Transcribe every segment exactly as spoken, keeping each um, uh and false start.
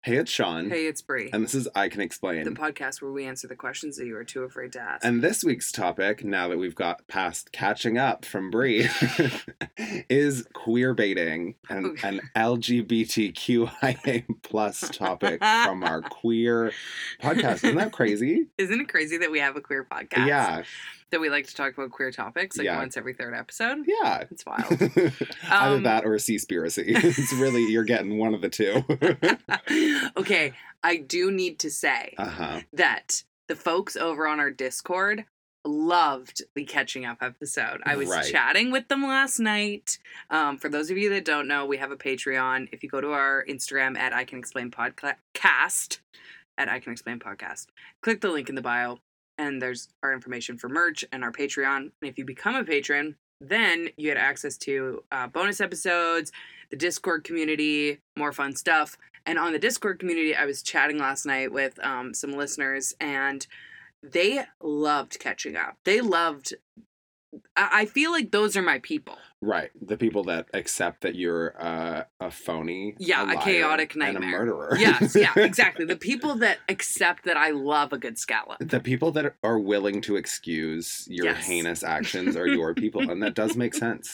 Hey, it's Sean. Hey, it's Brie. And this is I Can Explain. The podcast where we answer the questions that you are too afraid to ask. And this week's topic, now that we've got past catching up from Brie, is queer baiting, and Okay. an L G B T Q I A plus topic from our queer podcast. Isn't that crazy? Isn't it crazy that we have a queer podcast? Yeah. That we like to talk about queer topics like Yeah. once every third episode? Yeah. It's wild. Either Um, that or a Seaspiracy. It's really, you're getting one of the two. Okay, I do need to say Uh-huh. that the folks over on our Discord loved the catching up episode. I was Right. chatting with them last night. Um, for those of you that don't know, we have a Patreon. If you go to our Instagram at I Can Explain Podcast, at I Can Explain Podcast, click the link in the bio, and there's our information for merch and our Patreon. And if you become a patron, then you get access to uh, bonus episodes, the Discord community, more fun stuff. And on the Discord community, I was chatting last night with um, some listeners, and they loved catching up. They loved... I, I feel like those are my people. Right. The people that accept that you're uh, a phony, Yeah, a, a liar, chaotic and a nightmare. murderer. Yes, yeah, exactly. The people that accept that I love a good scallop. The people that are willing to excuse your Yes. heinous actions are your people, and that does make sense.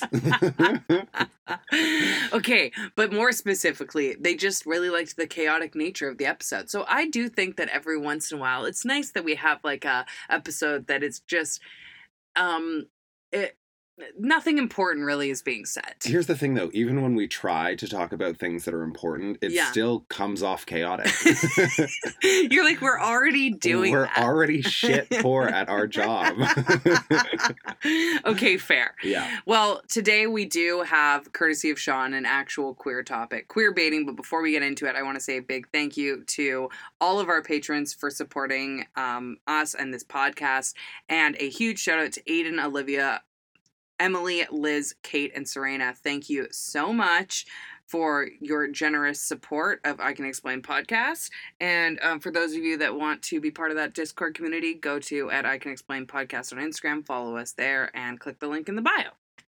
Okay, but more specifically, they just really liked the chaotic nature of the episode. So I do think that every once in a while, it's nice that we have like a episode that is just, um, it, nothing important really is being said. Here's the thing, though. Even when we try to talk about things that are important, it Yeah. still comes off chaotic. You're like, we're already doing We're that. already shit poor at our job. Okay, fair. Yeah. Well, today we do have, courtesy of Sean, an actual queer topic, queer baiting. But before we get into it, I want to say a big thank you to all of our patrons for supporting um, us and this podcast. And a huge shout out to Aiden, Olivia, Emily, Liz, Kate, and Serena. Thank you so much for your generous support of I Can Explain podcast. And um, for those of you that want to be part of that Discord community, go to at I Can Explain podcast on Instagram, follow us there, and click the link in the bio.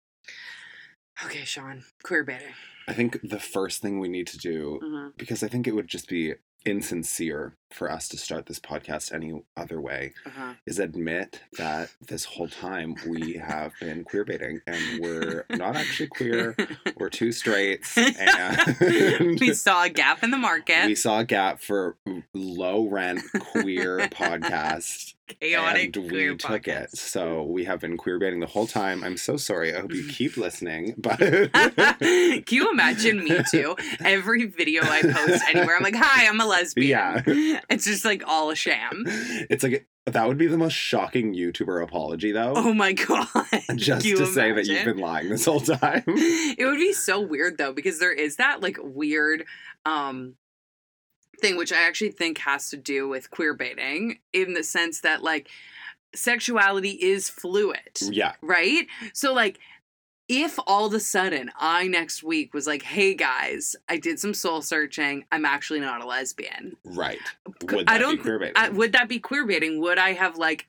Okay, Sean, queer baiting. I think the first thing we need to do, Mm-hmm. because I think it would just be insincere for us to start this podcast any other way, Uh-huh. is admit that this whole time we have been queer baiting, and we're not actually queer. We're two straights, and We saw a gap in the market. we saw a gap for low rent queer podcast. Chaotic and we queer took podcast. it. So we have been queer baiting the whole time. I'm so sorry. I hope you keep listening. But Can you imagine me too? Every video I post anywhere, I'm like, hi, I'm a lesbian. Yeah. It's just like all a sham. It's like, that would be the most shocking YouTuber apology, though. Oh my God. Just Can you to say that you've imagine? been lying this whole time. It would be so weird though, because there is that like weird um thing which I actually think has to do with queer baiting, in the sense that like sexuality is fluid. Yeah. Right? So like, if all of a sudden I next week was like, hey guys, I did some soul searching, I'm actually not a lesbian. Right. C- Would that I don't be queer baiting? I, would that be queer baiting? Would I have like,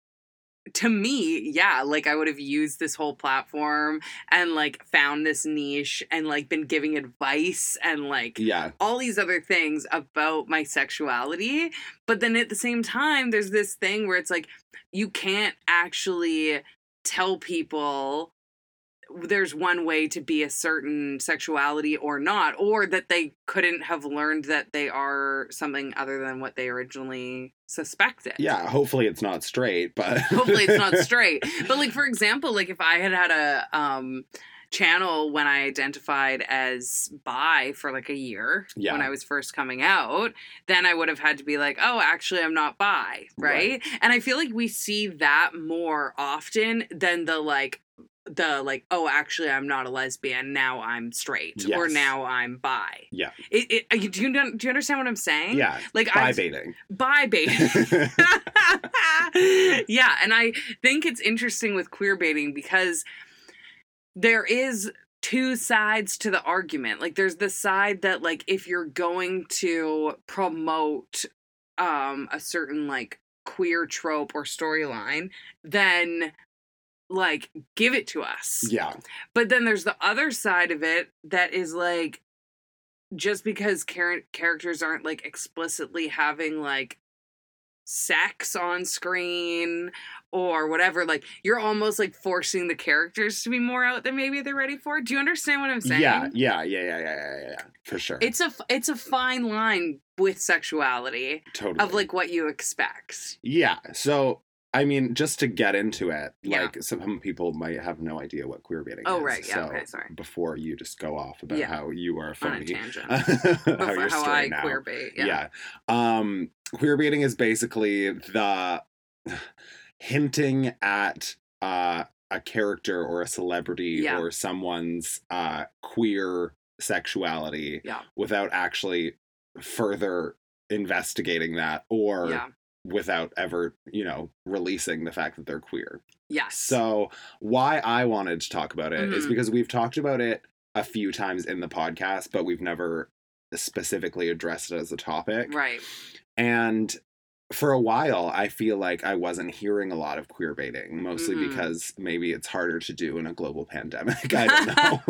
to me, yeah, like I would have used this whole platform and like found this niche and like been giving advice and like yeah. all these other things about my sexuality. But then at the same time, there's this thing where it's like, you can't actually tell people there's one way to be a certain sexuality or not, or that they couldn't have learned that they are something other than what they originally suspected. Yeah. Hopefully it's not straight, but. Hopefully it's not straight. But like, for example, like if I had had a um channel when I identified as bi for like a year, Yeah. when I was first coming out, then I would have had to be like, oh, actually I'm not bi, right? Right. And I feel like we see that more often than the like the like, oh, actually I'm not a lesbian, now I'm straight, or Yes. now I'm bi. Yeah. It, it do you do you understand what I'm saying? Yeah. Like Bi I baiting. bi baiting. Yeah, and I think it's interesting with queer baiting because there is two sides to the argument. Like there's the side that like if you're going to promote um a certain like queer trope or storyline, then like give it to us. Yeah. But then there's the other side of it that is like, just because char- characters aren't like explicitly having like sex on screen or whatever, like you're almost like forcing the characters to be more out than maybe they're ready for. Do you understand what I'm saying? Yeah, yeah, yeah, yeah, yeah, yeah, yeah, for sure. It's a it's a fine line with sexuality, totally, of like what you expect. Yeah, so I mean, just to get into it, Yeah. like some people might have no idea what queer baiting Oh, is. right, yeah, so okay, sorry. Before you just go off about Yeah. how you are On a funny, tangent. how Before you're how straight I now. queer bait. Yeah. Yeah. Um, queer baiting is basically the hinting at uh, a character or a celebrity Yeah. or someone's uh, queer sexuality Yeah. without actually further investigating that or Yeah. without ever, you know, releasing the fact that they're queer. Yes. So why I wanted to talk about it is Mhm. because we've talked about it a few times in the podcast, but we've never specifically addressed it as a topic. Right. And for a while, I feel like I wasn't hearing a lot of queer baiting, mostly Mhm. because maybe it's harder to do in a global pandemic. I don't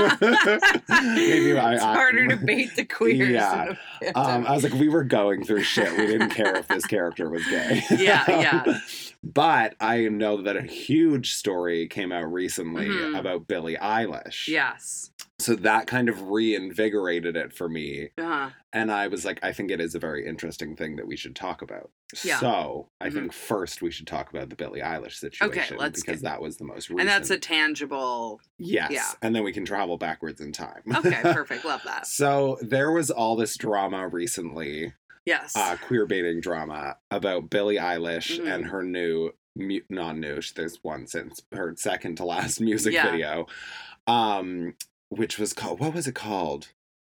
know. Maybe I, it's I- harder to bait the queers. Yeah. in a Um, pandemic. I was like, we were going through shit. We didn't care if this character was gay. Yeah, yeah. But I know that a huge story came out recently Mhm. about Billie Eilish. Yes. So that kind of reinvigorated it for me. Uh-huh. And I was like, I think it is a very interesting thing that we should talk about. Yeah. So I Mhm. think first we should talk about the Billie Eilish situation. let's because get- that was the most recent. And that's a tangible. Yes. yeah. And then we can travel backwards in time. Okay, perfect. Love that. So there was all this drama recently, Yes. uh, queer baiting drama about Billie Eilish Mhm. and her new, mu- not new, there's one since her second to last music Yeah. video, um, which was called, what was it called?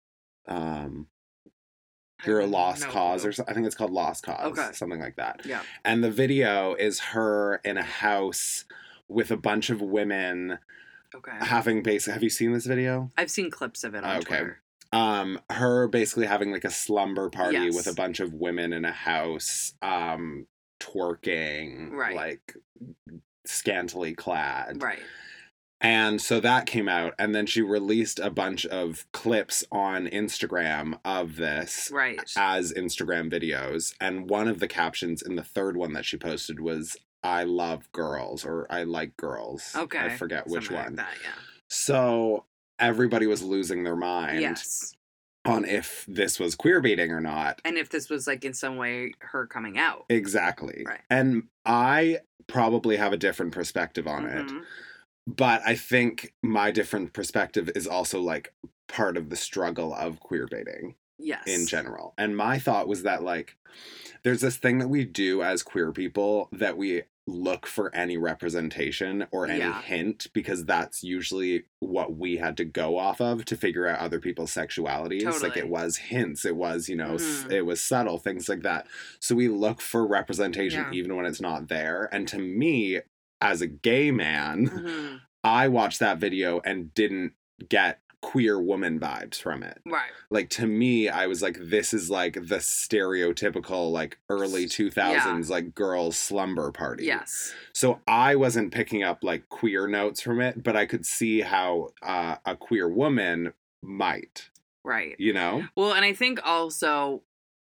Um, You're a Lost No Cause, clue. or so- I think it's called Lost Cause, Okay. something like that. Yeah. And the video is her in a house with a bunch of women Okay. having basically, have you seen this video? I've seen clips of it on Okay. Twitter. Um, her basically having like a slumber party Yes. with a bunch of women in a house, um, twerking, Right. like scantily clad. Right. And so that came out, and then she released a bunch of clips on Instagram of this Right. as Instagram videos. And one of the captions in the third one that she posted was, I love girls, or I like girls. Okay. I forget which Something one. Like that, yeah. So everybody was losing their mind Yes. on if this was queer baiting or not. And if this was like in some way her coming out. Exactly. Right. And I probably have a different perspective on it. Mhm. But I think my different perspective is also like part of the struggle of queer baiting Yes. in general. And my thought was that like there's this thing that we do as queer people that we look for any representation or any Yeah. hint, because that's usually what we had to go off of to figure out other people's sexualities. Like Totally. it was hints, it was, you know, s Mhm. it was subtle, things like that. So we look for representation Yeah. even when it's not there. And to me, as a gay man, Mhm. I watched that video and didn't get queer woman vibes from it. Right. Like, to me, I was like, this is like the stereotypical, like, early two thousands, like, girls' slumber party. Yes. So I wasn't picking up, like, queer notes from it, but I could see how uh, a queer woman might, Right. you know? Well, and I think also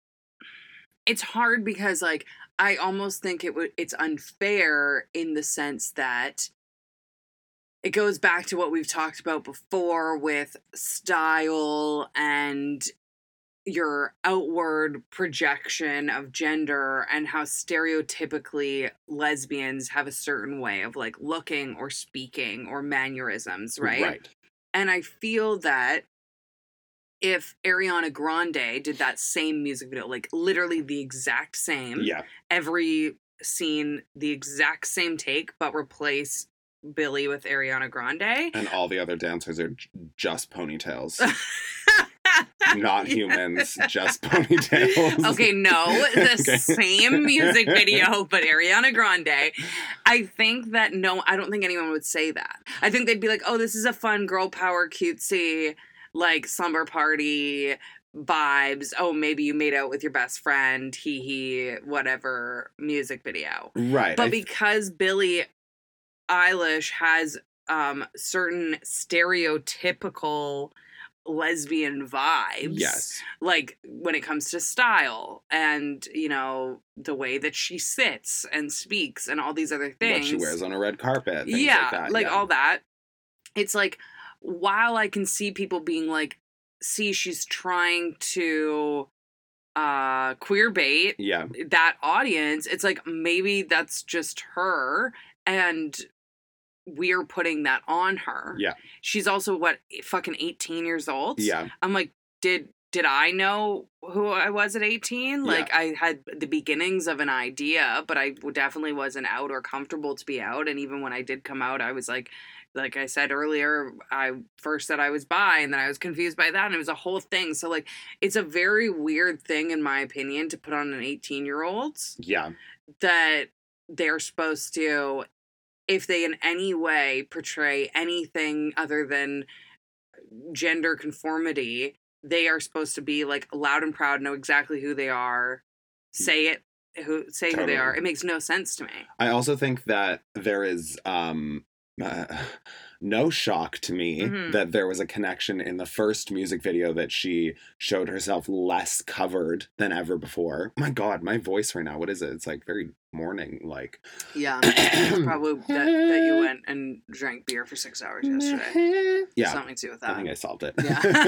it's hard because like I almost think it would it's unfair in the sense that it goes back to what we've talked about before with style and your outward projection of gender and how stereotypically lesbians have a certain way of like looking or speaking or mannerisms, right? Right. And I feel that if Ariana Grande did that same music video, like literally the exact same, Yeah. every scene, the exact same take, but replace Billie with Ariana Grande. And all the other dancers are j- just ponytails. Not humans, just ponytails. Okay, no, the Okay. same music video, but Ariana Grande. I think that no, I don't think anyone would say that. I think they'd be like, oh, this is a fun girl power cutesy, like slumber party vibes. Oh, maybe you made out with your best friend, hee hee, whatever music video. Right. But I th- because Billie Eilish has um certain stereotypical lesbian vibes. Yes. Like when it comes to style and, you know, the way that she sits and speaks and all these other things. What she wears on a red carpet. Things yeah, like that. like yeah. all that. It's like, while I can see people being like, see, she's trying to uh queer bait yeah. that audience, it's like maybe that's just her and we're putting that on her. Yeah. She's also what, fucking eighteen years old? Yeah. I'm like, did did I know who I was at eighteen? Like Yeah. I had the beginnings of an idea, but I definitely wasn't out or comfortable to be out. And even when I did come out, I was like, like I said earlier, I first said I was bi and then I was confused by that. And it was a whole thing. So like, it's a very weird thing, in my opinion, to put on an eighteen year old. Yeah. That they're supposed to, if they in any way portray anything other than gender conformity, they are supposed to be like loud and proud, know exactly who they are, say it, who say Totally. who they are. It makes no sense to me. I also think that there is um, uh, no shock to me Mhm. that there was a connection in the first music video that she showed herself less covered than ever before. My God, my voice right now, what is it? It's like very morning, like. Yeah, it's probably that, that you went and drank beer for six hours yesterday. Yeah, Something to do with that. I think I solved it.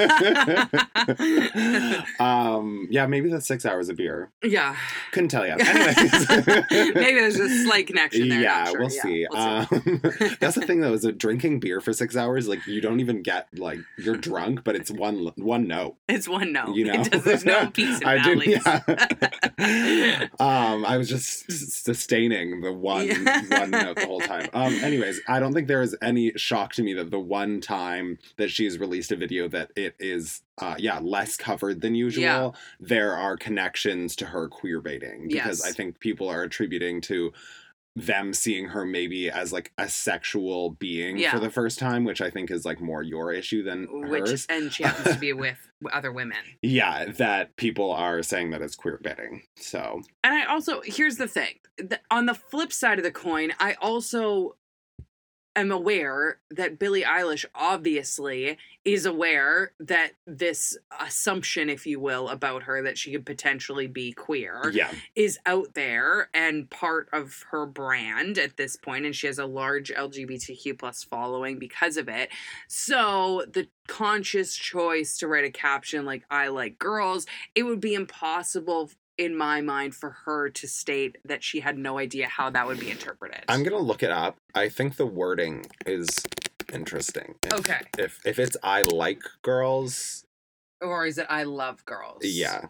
Yeah. um, yeah, maybe that's six hours of beer. Yeah. Couldn't tell you. Anyways. Maybe there's a slight connection there. Yeah, not sure. we'll yeah, see. We'll see. Um, that's the thing, though, is that drinking beer for six hours, like, you don't even get, like, you're drunk, but it's one one note. It's one no. You know? It does, there's no peaks and I valleys. did, yeah. um, I was just sustaining the one Yeah. one note the whole time. Um, anyways, I don't think there is any shock to me that the one time that she's released a video that it is, uh, yeah, less covered than usual, Yeah. there are connections to her queer baiting. Because Yes. I think people are attributing to them seeing her maybe as like a sexual being Yeah. for the first time, which I think is like more your issue than Which hers. and she happens to be with other women. Yeah, that people are saying that it's queer baiting. So And I also, here's the thing. The, on the flip side of the coin, I also am aware that Billie Eilish obviously is aware that this assumption, if you will, about her that she could potentially be queer yeah, is out there and part of her brand at this point, and she has a large L G B T Q plus following because of it. So the conscious choice to write a caption like "I like girls," it would be impossible in my mind for her to state that she had no idea how that would be interpreted. I'm gonna look it up. I think the wording is interesting. If, Okay. If if it's I like girls, Or is it "I love girls"? yeah.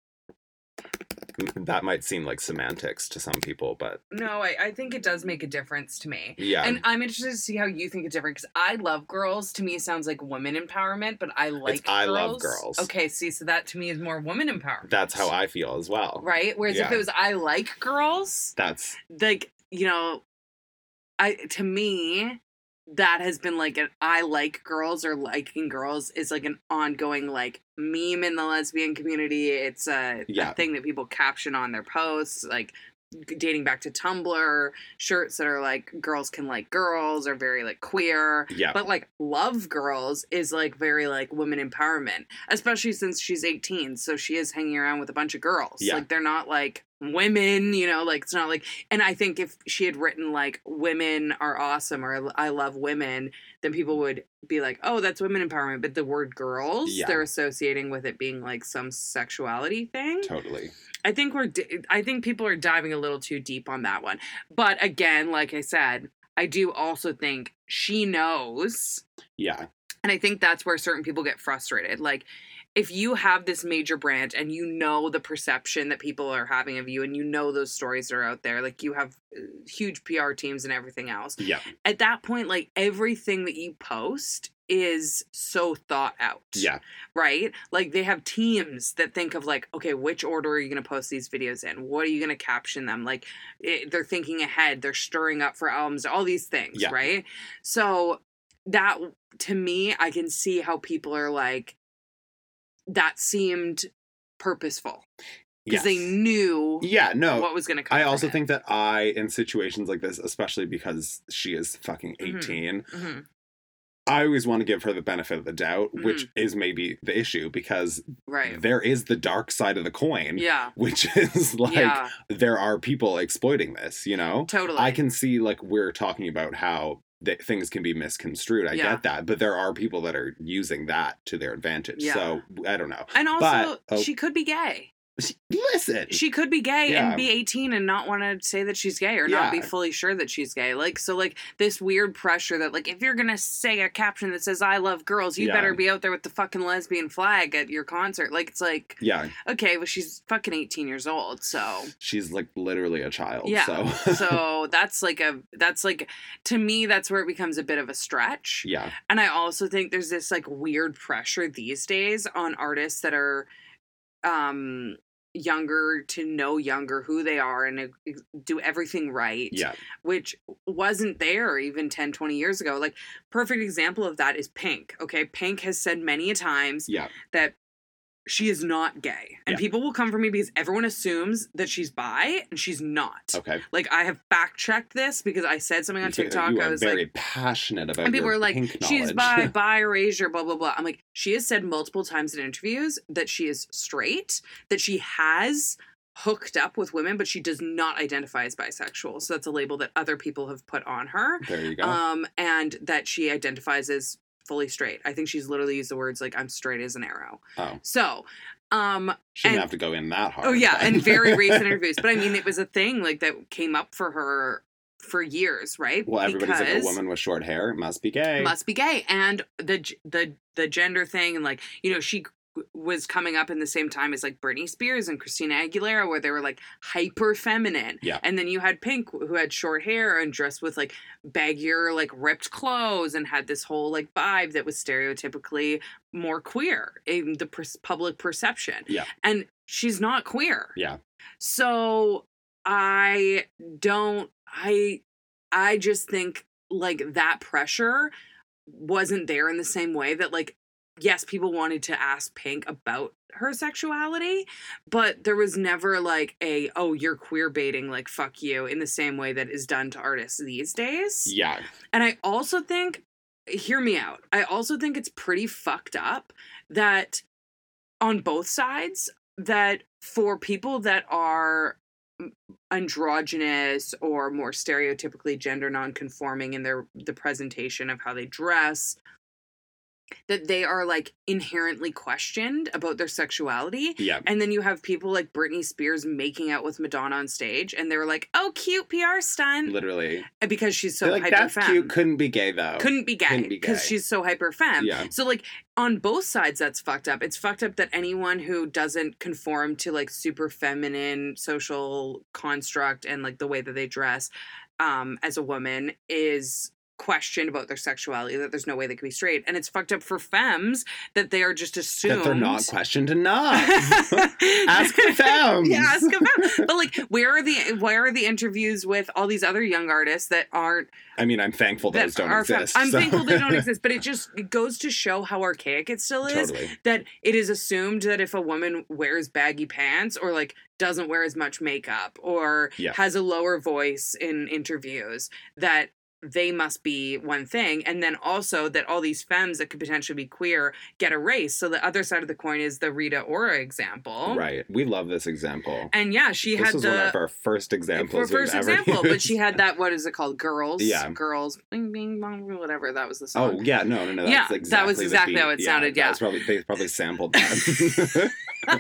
That might seem like semantics to some people, but No, I, I think it does make a difference to me. yeah. And I'm interested to see how you think it's different, because I love girls to me sounds like women empowerment, but I like It's I girls. love girls. Okay, see, so that to me is more woman empowerment. That's how I feel as well. Right? Whereas if Yeah. it was I like girls, That's like, you know, I to me, that has been like an I like girls or liking girls is like an ongoing like meme in the lesbian community. It's a, Yeah. a thing that people caption on their posts, like dating back to Tumblr, shirts that are like girls can like girls are very like queer. yeah. But like love girls is like very like women empowerment, especially since she's eighteen. So she is hanging around with a bunch of girls. Yeah. Like they're not like women, you know, like it's not like, and I think if she had written like women are awesome or I love women, then people would be like, oh, that's women empowerment. But the word girls, Yeah. they're associating with it being like some sexuality thing. Totally. I think we're, di- I think people are diving a little too deep on that one. But again, like I said, I do also think she knows. Yeah. And I think that's where certain people get frustrated. Like, if you have this major brand and you know the perception that people are having of you and you know those stories are out there, like you have uh, huge P R teams and everything else, Yeah. at that point, like everything that you post is so thought out. Yeah. Right? Like they have teams that think of like, okay, which order are you going to post these videos in? What are you going to caption them? Like it, they're thinking ahead. They're stirring up for albums, all these things. Yeah. Right? So that, to me, I can see how people are like, that seemed purposeful because Yes. they knew Yeah, no. what was going to come. I from also it. think that I, in situations like this, especially because she is fucking Mhm. eighteen, Mhm. I always want to give her the benefit of the doubt, Mhm. which is maybe the issue, because Right. there is the dark side of the coin, Yeah. which is like Yeah. there are people exploiting this, you know? Totally. I can see, like, we're talking about how th- things can be misconstrued. I Yeah. get that. But there are people that are using that to their advantage. Yeah. So, I don't know. And also, But- oh. she could be gay. Listen. She could be gay Yeah. and be eighteen and not want to say that she's gay or not be Yeah. fully sure that she's gay. Like, so, like, this weird pressure that, like, if you're going to say a caption that says, I love girls, you Yeah. better be out there with the fucking lesbian flag at your concert. Like, it's like, Yeah. okay, well, she's fucking eighteen years old, so. She's, like, literally a child. Yeah. So, So that's like a, that's like, to me, that's where it becomes a bit of a stretch. yeah. And I also think there's this, like, weird pressure these days on artists that are, um, younger to know younger who they are and uh, do everything right, Yeah. which wasn't there even ten, twenty years ago. Like, perfect example of that is Pink. Okay, Pink has said many a times Yeah. that she is not gay, and Yeah. people will come for me because everyone assumes that she's bi and she's not. Okay. Like, I have fact checked this because I said something on You think that TikTok. You I are was very like, passionate about and people your were like, pink she's knowledge. bi, bi, erasure, blah, blah, blah. I'm like, she has said multiple times in interviews that she is straight, that she has hooked up with women, but she does not identify as bisexual. So that's a label that other people have put on her. There you go. Um, and that she identifies as fully straight. I think she's literally used the words like, I'm straight as an arrow. oh. So, um, Shouldn't and- have to go in that hard. oh yeah, but- and very recent interviews. But I mean, it was a thing like that came up for her for years, right? Well, everybody's like, a Because- woman with short hair must be gay. must be gay, and the g- the the gender thing, and like, you know, she was coming up in the same time as like Britney Spears and Christina Aguilera, where they were like hyper feminine. Yeah. And then you had Pink, who had short hair and dressed with like baggier, like ripped clothes, and had this whole like vibe that was stereotypically more queer in the per- public perception. Yeah. And she's not queer. Yeah. So I don't, I, I just think like that pressure wasn't there in the same way that like, yes, people wanted to ask Pink about her sexuality, but there was never like a, oh, you're queer baiting, like, fuck you, in the same way that is done to artists these days. Yeah. And I also think, hear me out, I also think it's pretty fucked up that on both sides, that for people that are androgynous or more stereotypically gender non-conforming in their the presentation of how they dress, that they are like inherently questioned about their sexuality. Yeah. And then you have people like Britney Spears making out with Madonna on stage, and they were like, oh, cute P R stunt. Literally. Because she's so They're like, hyper that's femme. cute. Couldn't be gay, though. Couldn't be gay Couldn't be because gay. she's so hyper femme. Yeah. So like on both sides, that's fucked up. It's fucked up that anyone who doesn't conform to like super feminine social construct and like the way that they dress um, as a woman is questioned about their sexuality, that there's no way they can be straight. And it's fucked up for femmes that they are just assumed That they're not questioned enough. Ask the femmes. Yeah, ask a femme. But like, where are the where are the interviews with all these other young artists that aren't I mean, I'm thankful those that don't are fem- exist. I'm so- thankful they don't exist, but it just it goes to show how archaic it still is. Totally. That it is assumed that if a woman wears baggy pants or like doesn't wear as much makeup or Yeah. has a lower voice in interviews, that they must be one thing. And then also that all these femmes that could potentially be queer get erased. So the other side of the coin is the Rita Ora example. Right. We love this example. And yeah, she This had was the one of our first examples. for first we've ever example, but used. she had that, what is it called? Girls. Yeah. Girls. Bing, bing, bong, whatever. That was the song. Oh yeah, no, no, no. That's Yeah, that exactly was the exactly beat. how it sounded, yeah. that was probably they probably sampled that.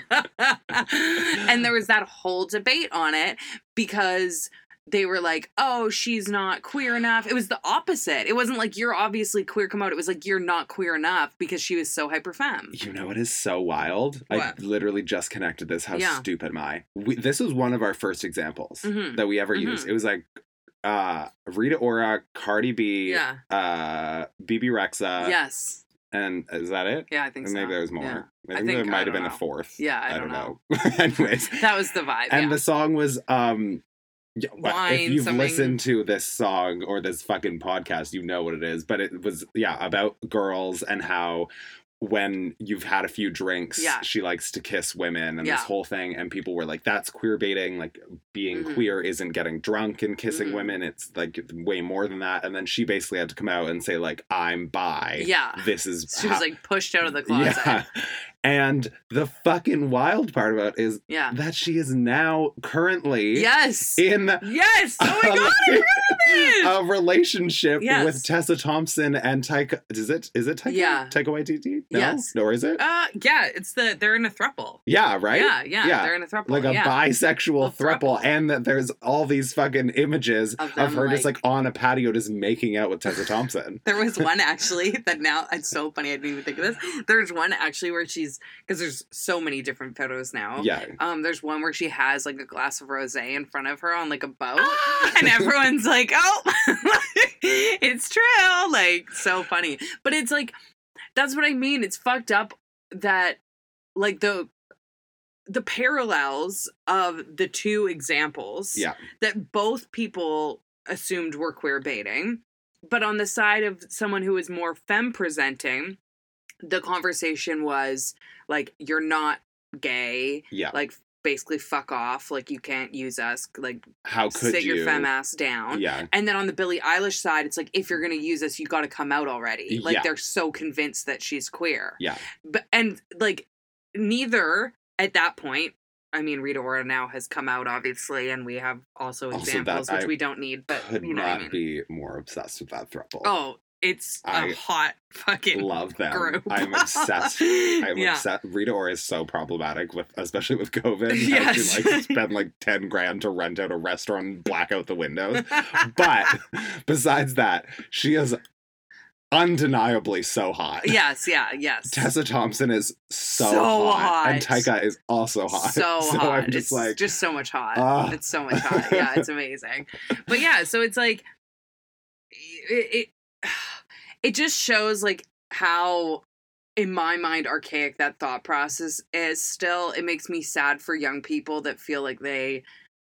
And there was that whole debate on it because they were like, oh, she's not queer enough. It was the opposite. It wasn't like, you're obviously queer, come out. It was like, you're not queer enough because she was so hyper femme. You know what is so wild? I What? literally just connected this. How Yeah. stupid am I? We, this was one of our first examples Mhm. that we ever Mhm. used. It was like uh, Rita Ora, Cardi B, Yeah. uh, B B Rexa, Yes. and is that it? Yeah, I think And so. maybe there was more. Yeah. I I think, think- there I might have don't been know. a fourth. Yeah, I I don't don't know. Anyways, That was the vibe. and yeah. the song was um yeah, but Wine, if you've something- listened to this song or this fucking podcast, you know what it is. But it was yeah about girls and how when you've had a few drinks, Yeah. she likes to kiss women and Yeah. this whole thing. And people were like, that's queer baiting. Like, being Mhm. queer isn't getting drunk and kissing Mhm. women. It's like way more than that. And then she basically had to come out and say, like, I'm bi. Yeah. This is She how- was like pushed out of the closet. Yeah. And the fucking wild part about it is Yeah. that she is now currently Yes. in Yes. Oh my god, I forgot this. a relationship Yes. with Tessa Thompson and Taika. Is it? Is it Taika? Yeah. Taika Waititi? No? Yes. No, or is it? Uh, yeah, it's the they're in a throuple. Yeah, right? Yeah, yeah, Yeah. they're in a throuple. Like a yeah. bisexual Well, throuple, throuple. and that there's all these fucking images Of of, them, her just like- like on a patio just making out with Tessa Thompson. There was one actually that now it's so funny I didn't even think of this. There's one actually where she's because there's so many different photos now. Yeah. Um, there's one where she has like a glass of rosé in front of her on like a boat, Ah! and everyone's like, "Oh, it's true!" Like so funny. But it's like that's what I mean. It's fucked up that like the the parallels of the two examples. Yeah. That both people assumed were queer baiting, but on the side of someone who is more femme presenting, the conversation was like, "You're not gay." Yeah. Like basically fuck off, like you can't use us, like How could sit you? your femme ass down. Yeah. And then on the Billie Eilish side, it's like, if you're gonna use us, you gotta come out already. Like Yeah. they're so convinced that she's queer. Yeah. But and like neither at that point, I mean, Rita Ora now has come out obviously, and we have also Also, examples that which I we don't need, but Could you know not what I mean. be more obsessed with that throuple. Oh, it's a I hot fucking Love them. group. I'm obsessed. I'm yeah. obsessed. Rita Ora is so problematic with, especially with COVID. Yes. How she like spend like ten grand to rent out a restaurant and black out the windows. But besides that, she is undeniably so hot. yes, yeah, yes. Tessa Thompson is so, So hot, and hot. Taika is also hot. So, so hot. I'm just it's like, just so much hot. ah. It's so much hot. Yeah, it's amazing. But yeah, so it's like it, it it just shows like how in my mind archaic that thought process is still. It makes me sad for young people that feel like they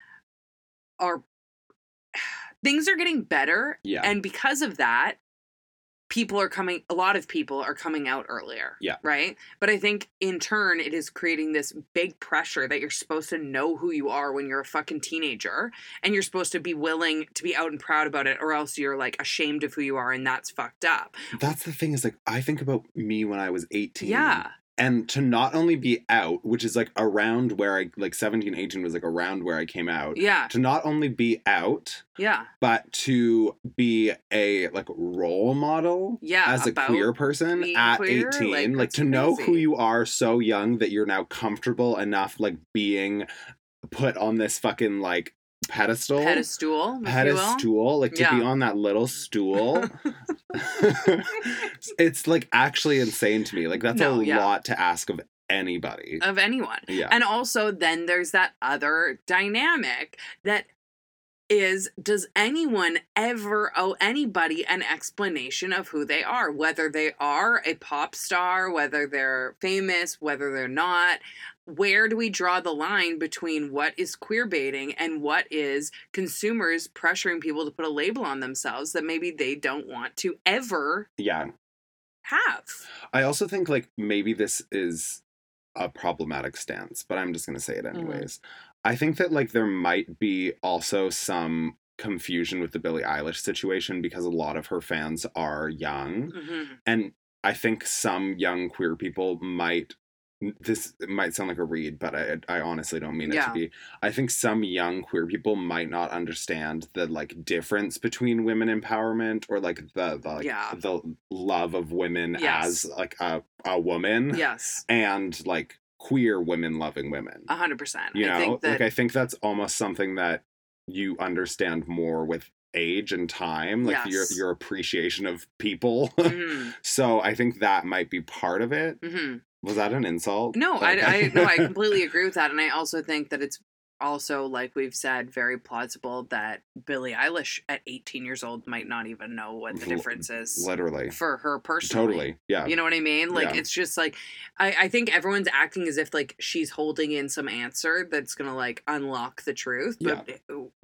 are things are getting better, yeah, and because of that people are coming a lot of people are coming out earlier. Yeah. Right? But I think in turn it is creating this big pressure that you're supposed to know who you are when you're a fucking teenager, and you're supposed to be willing to be out and proud about it, or else you're like ashamed of who you are, and that's fucked up. that's the thing is like I think about me when I was eighteen. Yeah. And to not only be out, which is like around where I, like seventeen, eighteen was like around where I came out. Yeah. To not only be out, Yeah. but to be a like role model Yeah. as a about queer person being at queer, eighteen. like, Like, that's to know crazy. who you are so young that you're now comfortable enough like being put on this fucking like pedestal. pedestal, if you will. pedestal, like to Yeah. be on that little stool. It's like actually insane to me. Like that's No, a yeah. lot to ask of anybody. Of anyone. Yeah. And also then there's that other dynamic that is, does anyone ever owe anybody an explanation of who they are? Whether they are a pop star, whether they're famous, whether they're not. Where do we draw the line between what is queer baiting and what is consumers pressuring people to put a label on themselves that maybe they don't want to ever Yeah. have? I also think like maybe this is a problematic stance, but I'm just going to say it Mm-hmm. anyways. I think that like there might be also some confusion with the Billie Eilish situation because a lot of her fans are young. Mm-hmm. And I think some young queer people might, this might sound like a read, but I I honestly don't mean it Yeah. to be. I think some young queer people might not understand the like difference between women empowerment or like the, the like Yeah. the love of women Yes. as like a, a woman Yes. and like queer women loving women. A hundred percent. You know, I think that like I think that's almost something that you understand more with age and time, like your Yes. your appreciation of people. Mhm. So I think that might be part of it. Mhm. Was that an insult? No, I, Okay. I no, I completely agree with that, and I also think that it's also, like we've said, very plausible that Billie Eilish at eighteen years old might not even know what the L- difference is Literally. for her personally. Totally. Yeah. You know what I mean? Like, Yeah. it's just like, I, I think everyone's acting as if like she's holding in some answer that's gonna like unlock the truth. But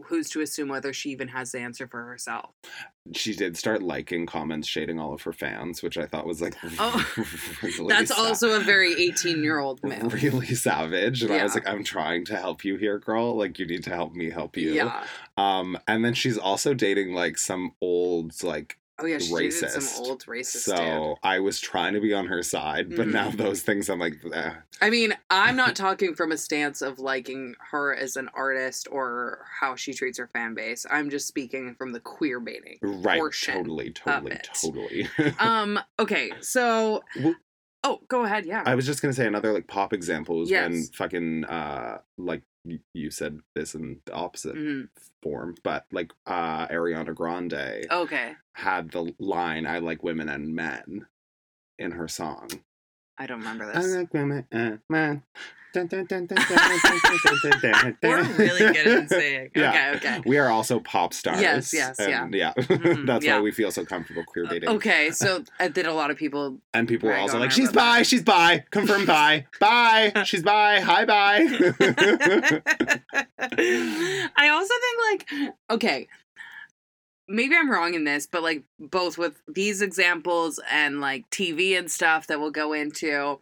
who's to assume whether she even has the answer for herself? She did start liking comments shading all of her fans, which I thought was like oh, really that's sa- also a very eighteen-year-old move. Really savage. And yeah. I was like, I'm trying to help you here, girl. Like, you need to help me help you. Yeah. Um, and then she's also dating like some old like Oh yeah, she racist. dated some old racist So dude. I was trying to be on her side, but Mhm. now those things I'm like, eh. I mean, I'm not talking from a stance of liking her as an artist or how she treats her fan base. I'm just speaking from the queer baiting Right, portion. totally, totally, it. totally. um. Okay. So. Well, oh, go ahead. Yeah. I was just gonna say another like pop example was Yes. when fucking uh like y- you said this in the opposite Mhm. form, but like uh Ariana Grande Okay. had the line "I like women and men" in her song. I don't remember I this. like women and men. Dun, dun, dun, dun, dun, dun, dun, dun, dun, We're dun. really good at saying. Yeah. Okay. Okay. We are also pop stars. Yes, yes, yeah. and yeah. Mhm, That's yeah. why we feel so comfortable queer baiting. Okay. So uh, did a lot of people. And people were Rag also on like, her she's about bi, that. she's bi, confirmed bi, bye, she's bi, hi, bye. I also think like okay. Maybe I'm wrong in this, but like both with these examples and like T V and stuff that we'll go into,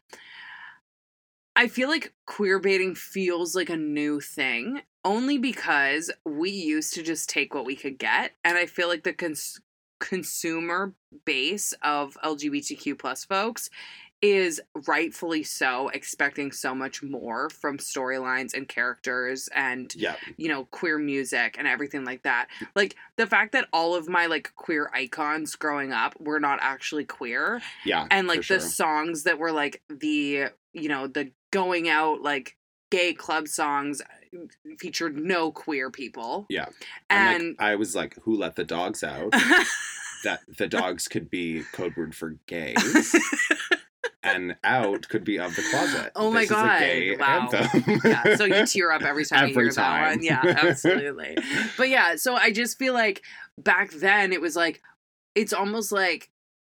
I feel like queer baiting feels like a new thing only because we used to just take what we could get. And I feel like the cons- consumer base of L G B T Q plus folks is rightfully so expecting so much more from storylines and characters and Yeah. you know, queer music and everything like that. Like the fact that all of my like queer icons growing up were not actually queer, Yeah. and like for the sure. songs that were like the, you know, the going out like gay club songs featured no queer people. Yeah. And, And like, I was like, who let the dogs out? That the dogs could be code word for gays. And out could be of the closet. Oh my This is a God. gay Wow. anthem. yeah, so you tear up every time you Every hear that time. one. Yeah, absolutely. But yeah, so I just feel like back then it was like, it's almost like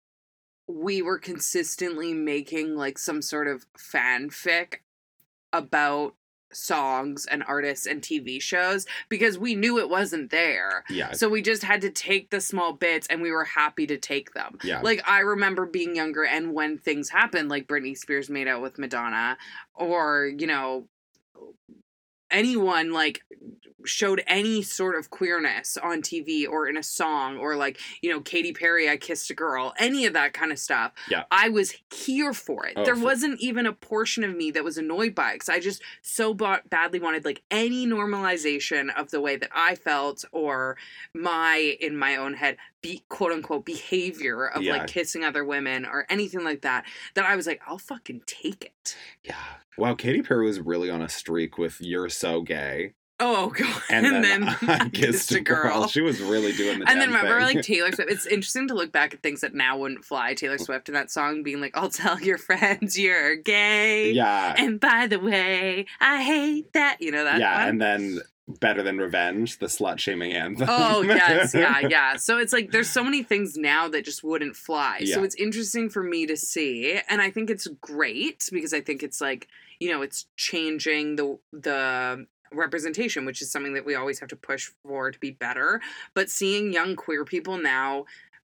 we were consistently making like some sort of fanfic about songs and artists and T V shows because we knew it wasn't there. Yeah. So we just had to take the small bits and we were happy to take them. Yeah. Like I remember being younger and when things happened, like Britney Spears made out with Madonna, or, you know, anyone like showed any sort of queerness on T V or in a song, or like, you know, Katy Perry, I Kissed a Girl, any of that kind of stuff. Yeah. I was here for it. Oh, there for- wasn't even a portion of me that was annoyed by it because I just so ba- badly wanted like any normalization of the way that I felt or my, in my own head, be quote unquote behavior of Yeah. like kissing other women or anything like that, that I was like, I'll fucking take it. Yeah. Wow, Katy Perry was really on a streak with "You're So Gay," Oh god. and, then, I Kissed a Girl. She was really doing the And damn then remember, thing. like, Taylor Swift. It's interesting to look back at things that now wouldn't fly. Taylor Swift in that song being like, I'll tell your friends you're gay. Yeah. And by the way, I hate that. You know that yeah, one? and then Better Than Revenge, the slut-shaming anthem. Oh, yes. Yeah, yeah. So it's like there's so many things now that just wouldn't fly. So Yeah. it's interesting for me to see. And I think it's great because I think it's like, you know, it's changing the the representation, which is something that we always have to push for to be better. But seeing young queer people now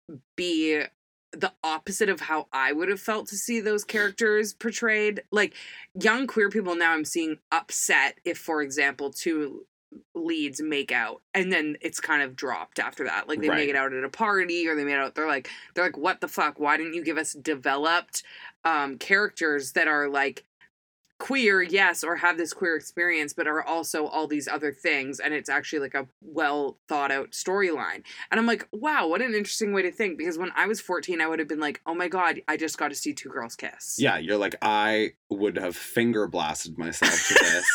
be the opposite of how I would have felt to see those characters portrayed. Like, young queer people now I'm seeing upset if, for example, two leads make out and then it's kind of dropped after that. Like, they Right. make it out at a party or they made out, they're like, they're like, what the fuck? Why didn't you give us developed um, characters that are like, queer, yes, or have this queer experience, but are also all these other things, and it's actually like a well thought out storyline. And I'm like, wow, what an interesting way to think, because when I was fourteen, I would have been like, oh my god, I just got to see two girls kiss. Yeah, you're like, I would have finger blasted myself to this.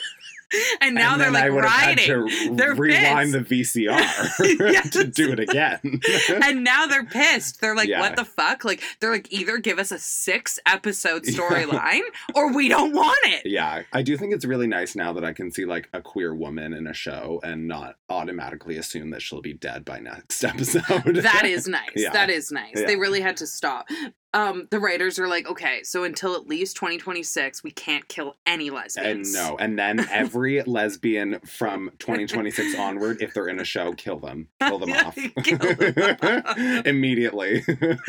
And now and they're then I like would have riding. had to They're rewind pissed. the V C R Yes. to do it again. And now they're pissed. They're like, Yeah. what the fuck? Like, they're like, either give us a six episode storyline or we don't want it. Yeah, I do think it's really nice now that I can see like a queer woman in a show and not automatically assume that she'll be dead by next episode. That is nice. Yeah. That is nice. Yeah. They really had to stop. um, the writers are like, okay, so until at least twenty twenty-six, we can't kill any lesbians. And no, and then every lesbian from twenty twenty-six onward, if they're in a show, kill them, kill them off, Kill them off. immediately.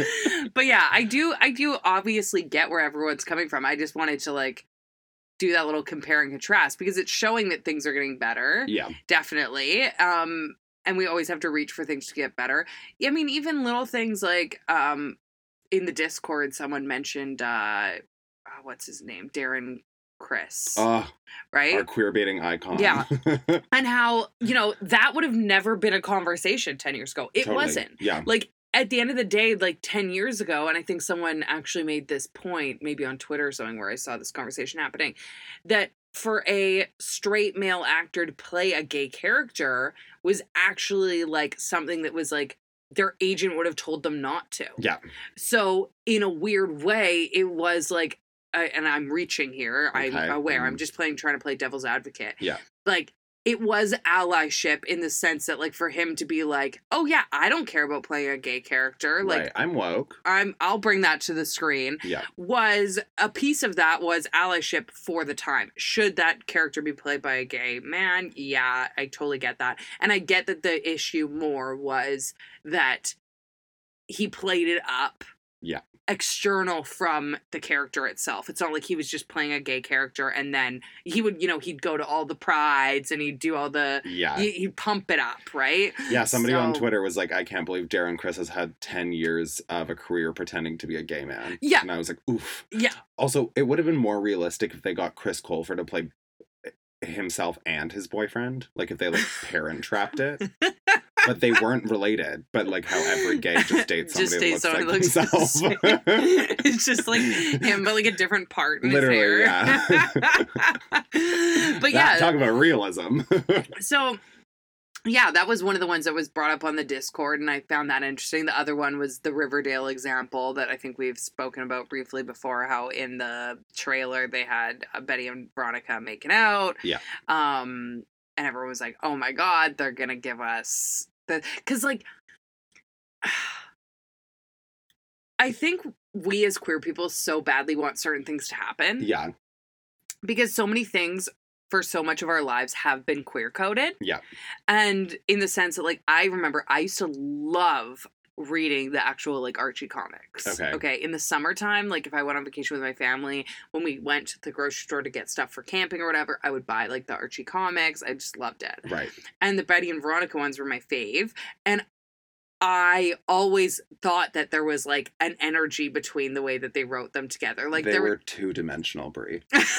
But yeah, I do, I do obviously get where everyone's coming from. I just wanted to like do that little compare and contrast because it's showing that things are getting better. Yeah, definitely. Um, and we always have to reach for things to get better. I mean, even little things like um. in the Discord, someone mentioned, uh, oh, what's his name? Darren Criss. uh, right? Our queer baiting icon. Yeah. And how, you know, that would have never been a conversation ten years ago. It Totally. wasn't. Yeah. Like, at the end of the day, like ten years ago, and I think someone actually made this point, maybe on Twitter or something, where I saw this conversation happening, that for a straight male actor to play a gay character was actually, like, something that was, like, their agent would have told them not to. Yeah. So in a weird way, it was like, uh, and I'm reaching here, Okay. I'm aware, Mm. I'm just playing, trying to play devil's advocate. Yeah. Like, it was allyship in the sense that, like, for him to be like, oh yeah, I don't care about playing a gay character. Like, Right. I'm woke. I'm, I'll bring that to the screen. Yeah. Was a piece of that was allyship for the time. Should that character be played by a gay man? Yeah, I totally get that. And I get that the issue more was that he played it up. Yeah. External from the character itself. It's not like he was just playing a gay character and then he would, you know, he'd go to all the prides and he'd do all the, Yeah. he, he'd pump it up, right? Yeah, somebody on So- Twitter was like, I can't believe Darren Criss has had ten years of a career pretending to be a gay man. Yeah. And I was like, oof. Yeah. Also, it would have been more realistic if they got Chris Colfer to play himself and his boyfriend. Like, if they, like, parent trapped it. But they weren't related. But, like, how every gay just dates somebody Just that dates looks someone like who looks the themselves. same. It's just like him, but like a different part in Literally, his hair. yeah. But yeah, That- talk about realism. so yeah, that was one of the ones that was brought up on the Discord, and I found that interesting. The other one was the Riverdale example that I think we've spoken about briefly before, how in the trailer they had uh, Betty and Veronica making out. Yeah. Um, and everyone was like, oh my God, they're going to give us the, cause like, I think we as queer people so badly want certain things to happen. Yeah. Because so many things for so much of our lives have been queer coded. Yeah. And in the sense that, like, I remember I used to love reading the actual, like, Archie comics. Okay. Okay. In the summertime, like, if I went on vacation with my family, when we went to the grocery store to get stuff for camping or whatever, I would buy, like, the Archie comics. I just loved it. Right. And the Betty and Veronica ones were my fave. And I always thought that there was, like, an energy between the way that they wrote them together. Like, they there were were two-dimensional, Brie.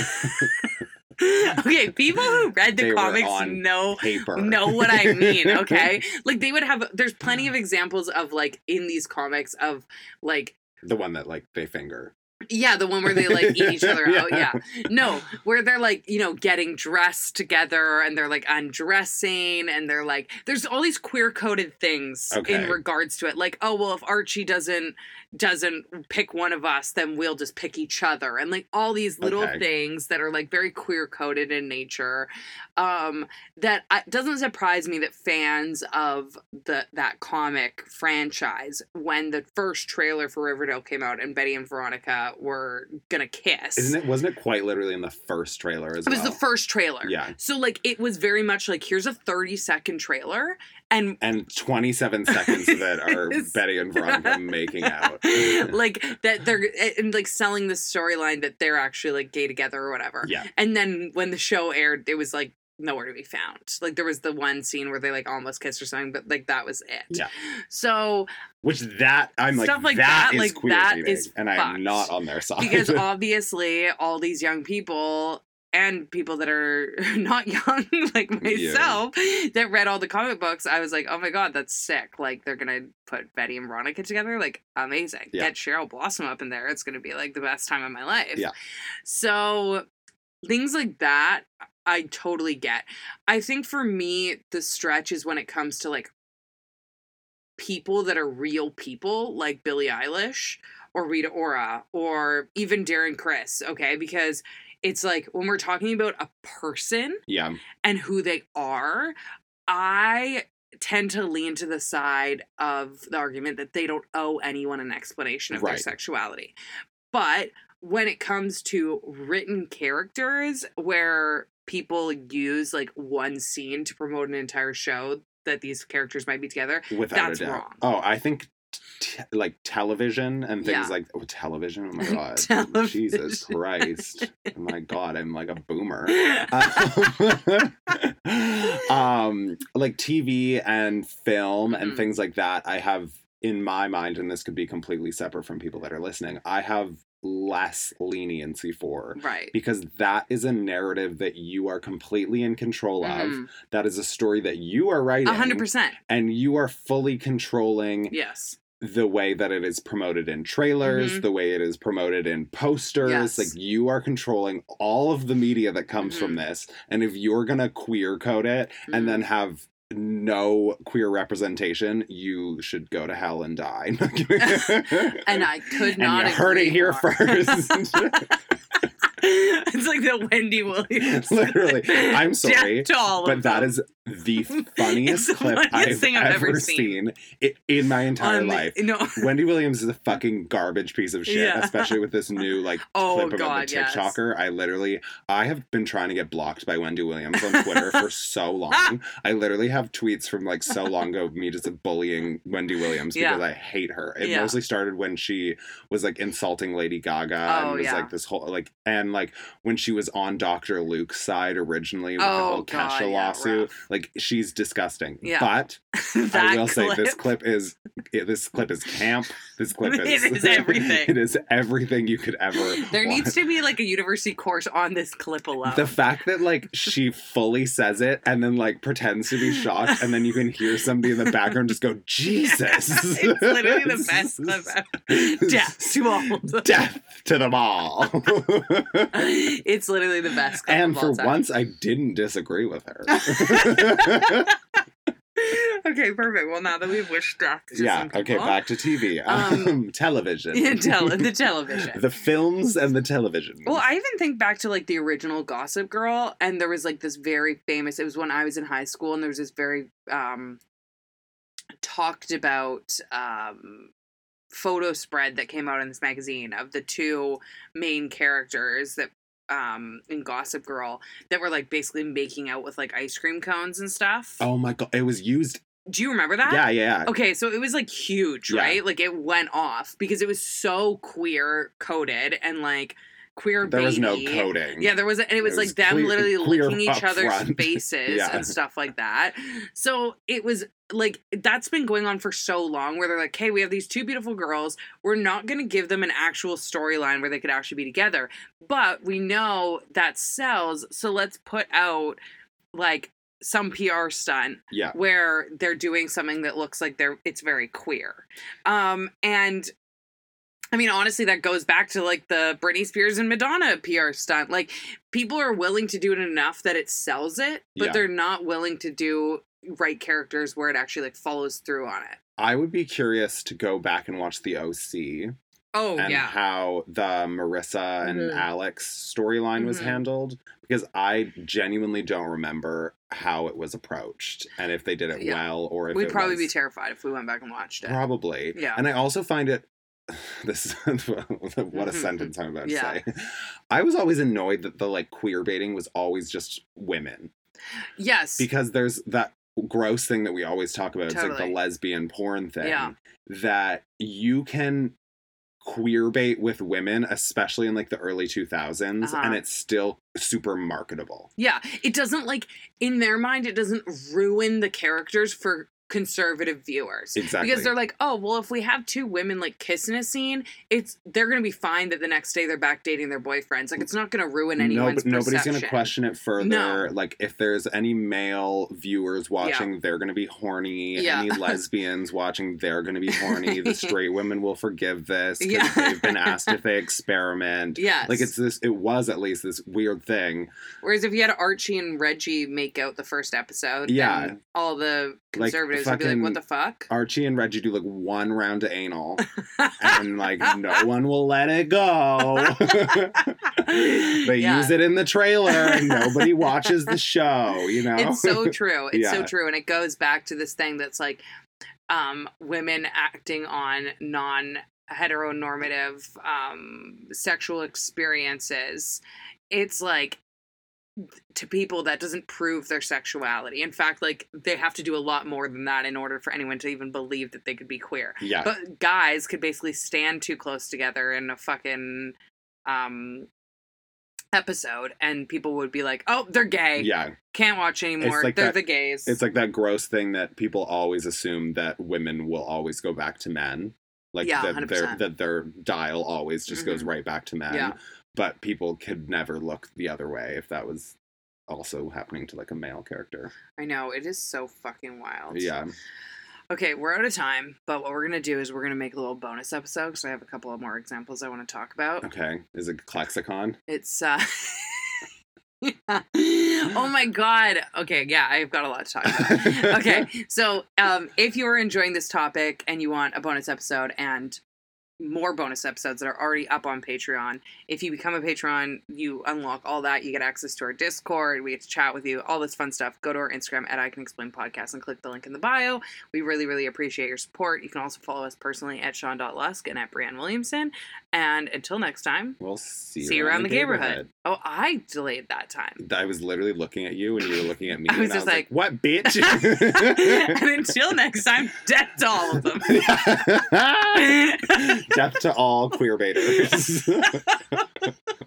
Okay, people who read the They were comics on know Paper. know what I mean, okay? Like, they would have, there's plenty of examples of, like, in these comics of, like, The one that, like, they finger. yeah, the one where they, like, eat each other Yeah. out, yeah. No, where they're, like, you know, getting dressed together, and they're, like, undressing, and they're, like, there's all these queer-coded things in Okay. regards to it. Like, oh, well, if Archie doesn't, doesn't pick one of us, then we'll just pick each other. And, like, all these little Okay. things that are, like, very queer-coded in nature. Um, that I, doesn't surprise me that fans of the that comic franchise, when the first trailer for Riverdale came out and Betty and Veronica were gonna kiss. Isn't it? Wasn't it quite literally in the first trailer as It was well? the first trailer. Yeah. So, like, it was very much like, here's a thirty second trailer, and And twenty-seven seconds of it are Yes. Betty and Veronica making out. like that they're and like selling the storyline that they're actually like gay together or whatever. Yeah. And then when the show aired, it was like nowhere to be found. Like, there was the one scene where they like almost kissed or something, but like that was it. Yeah. So Which that, I'm like, Stuff like that that, is like, queer that baiting, is and I fucked. am not on their side. because obviously all these young people and people that are not young like myself that read all the comic books, I was like, oh my God, that's sick. Like, they're gonna put Betty and Veronica together. Like, amazing. Yeah. Get Cheryl Blossom up in there. It's gonna be like the best time of my life. Yeah. So things like that I totally get. I think for me, the stretch is when it comes to like people that are real people, like Billie Eilish or Rita Ora or even Darren Criss, okay? Because it's like, when we're talking about a person Yeah. and who they are, I tend to lean to the side of the argument that they don't owe anyone an explanation of Right. their sexuality. But when it comes to written characters where people use like one scene to promote an entire show that these characters might be together, Without that's a doubt. wrong. Oh, I think t- like television and things Yeah. like oh, television. Oh my god, Television. Jesus Christ! Oh my god, I'm like a boomer. Um, um, like T V and film and Mhm. things like that. I have in my mind, and this could be completely separate from people that are listening. I have less leniency for. Right. Because that is a narrative that you are completely in control of. Mhm. That is a story that you are writing. A hundred percent. And you are fully controlling Yes. the way that it is promoted in trailers, Mhm. the way it is promoted in posters. Yes. Like, you are controlling all of the media that comes Mhm. from this. And if you're going to queer code it Mhm. and then have no queer representation, you should go to hell and die. And I could And not you heard it agree here more. first. It's like the Wendy Williams. Literally. I'm sorry, Death to all but of that them. is the funniest It's the clip funniest I've, thing I've ever ever seen, i- in my entire On the- life. No. Wendy Williams is a fucking garbage piece of shit, Yeah. especially with this new like Oh, clip about God, the yes. TikToker. I literally, I have been trying to get blocked by Wendy Williams on Twitter for so long. I literally have tweets from like so long ago of me just bullying Wendy Williams because Yeah. I hate her. It Yeah. mostly started when she was like insulting Lady Gaga and Oh, was yeah. like this whole like and like when she was on Doctor Luke's side originally with Oh, the whole God, Kesha yeah, lawsuit. rough. Like, she's disgusting. Yeah. But That I will clip. say this clip is it, this clip is camp. This clip It is is everything. It is everything you could ever There want. needs to be like a university course on this clip alone. The fact that like she fully says it and then like pretends to be shocked and then you can hear somebody in the background just go, Jesus. It's literally the best clip ever. Death to all of them. Death to them all. It's literally the best clip And of for all time. once I didn't disagree with her. Okay, perfect. Well, now that we've wished death to Yeah, some people, okay, back to T V. Um, Um, television. Yeah, tele- the television. The films and the television. Well, I even think back to like the original Gossip Girl, and there was like this very famous. It was when I was in high school, and there was this very um, talked about um, photo spread that came out in this magazine of the two main characters that um in Gossip Girl that were like basically making out with like ice cream cones and stuff. Oh my god, it was used. Do you remember that? Yeah, yeah. Okay, so it was like huge, Yeah. right? Like it went off because it was so queer coded and like queer There baby. was no coding. Yeah, there was, and it was It like was them clear- literally clear licking each up other's front. faces Yeah. and stuff like that. So it was like that's been going on for so long where they're like, hey, we have these two beautiful girls. We're not going to give them an actual storyline where they could actually be together, but we know that sells, so let's put out like some P R stunt Yeah. where they're doing something that looks like they're it's very queer. Um and I mean, honestly, that goes back to like the Britney Spears and Madonna P R stunt. Like, people are willing to do it enough that it sells it, but Yeah. they're not willing to do right characters where it actually like follows through on it. I would be curious to go back and watch the O C Oh and yeah, how the Marissa and Mhm. Alex storyline was Mhm. handled, because I genuinely don't remember how it was approached and if they did it Yeah. well or if we'd it probably was... be terrified if we went back and watched it. Probably. Yeah. And I also find it this what a sentence I'm about to Yeah. say. I was always annoyed that the like queer baiting was always just women. Yes, Because there's that gross thing that we always talk about. It's like Totally. the lesbian porn thing. Yeah. That you can queer bait with women, especially in like the early two thousands, Uh-huh. and it's still super marketable. yeah, it doesn't like in their mind it doesn't ruin the characters for conservative viewers. Exactly. Because they're like, oh, well, if we have two women like kissing a scene, it's they're gonna be fine that the next day they're back dating their boyfriends. Like, it's not gonna ruin No, anyone's but nobody's perception. going to question it further. No. Like, if there's any male viewers watching, they're going to be horny. Yeah. Any lesbians watching, they're going to be horny. The straight women will forgive this because Yeah. they've been asked if they experiment. Yes. Like, it's this, it was at least this weird thing. Whereas if you had Archie and Reggie make out the first episode, Yeah. then all the Like, conservative heterosexuals would be like, what the fuck? Archie and Reggie do like one round of anal and like no one will let it go. They Yeah. use it in the trailer and nobody watches the show, you know? It's so true. It's so Yeah. true. And it goes back to this thing that's like um, women acting on non heteronormative um, sexual experiences. It's like, to people, that doesn't prove their sexuality. In fact, like, they have to do a lot more than that in order for anyone to even believe that they could be queer. Yeah. But guys could basically stand too close together in a fucking um, episode, and people would be like, oh, they're gay. Yeah. Can't watch anymore. like They're that- the gays. It's like that gross thing that people always assume that women will always go back to men. Like Yeah, that, one hundred their, percent. that their dial always just goes Mhm. right back to men. Yeah. But people could never look the other way if that was also happening to like a male character. I know, it is so fucking wild. Yeah. Okay, we're out of time, but what we're going to do is we're going to make a little bonus episode, because I have a couple of more examples I want to talk about. Okay. Is it Klexicon? It's, uh... oh my god. Okay, yeah, I've got a lot to talk about. Okay, so um, if you're enjoying this topic and you want a bonus episode and more bonus episodes that are already up on Patreon, if you become a Patreon, you unlock all that. You get access to our Discord. We get to chat with you, all this fun stuff. Go to our Instagram at I Can Explain Podcast and click the link in the bio. We really, really appreciate your support. You can also follow us personally at Sean dot Lusk and at Brianne Williamson. And until next time, We'll see you see you around the neighborhood. neighborhood. Oh, I delayed that time. I was literally looking at you and you were looking at me. I was and just I was like, like, what, bitch? And until next time, death to all of them. Death to all queer baiters.